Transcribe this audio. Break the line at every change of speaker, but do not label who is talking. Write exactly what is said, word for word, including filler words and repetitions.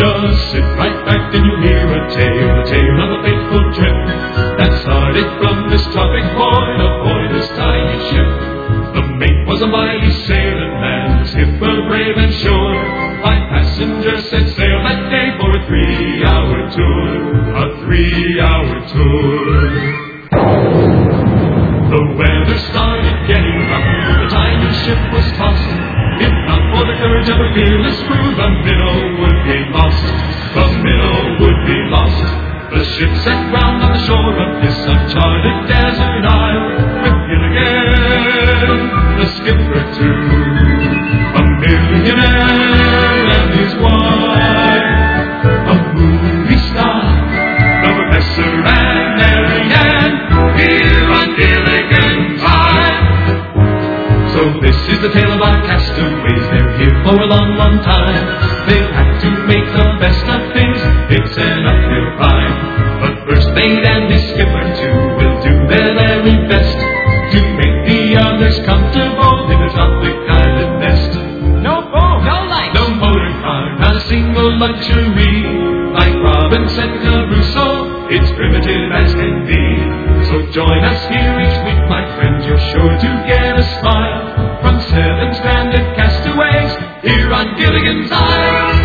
Just sit right back and you'll hear a tale, a tale of a fateful trip that started from this tropic point aboard this tiny ship. The mate was a mighty sailing man, the skipper brave and sure. Five passengers set sail that day for a three-hour tour, a three-hour tour. The weather started getting rough, the tiny ship was tossed. If not for the courage of a fearless crew, the minnow would be lost, the minnow would be lost. The ship set ground on the shore of this uncharted desert isle, with Gilligan, the skipper too, a millionaire and his wife, a movie star, the professor and Mary Ann, here on Gilligan's Isle. So this is the tale of our castaways, they're here for a long, long time. They've had to make the best of things, it's an uphill climb. But first mate and his skipper too will do their very best to make the others comfortable in a tropic island nest.
No boat, no light,
no motor car, not a single luxury. Like Robinson Crusoe, it's primitive as can be. So join us here each week, my friends, you're sure to get a smile from seven stranded castaways here on Gilligan's Isle.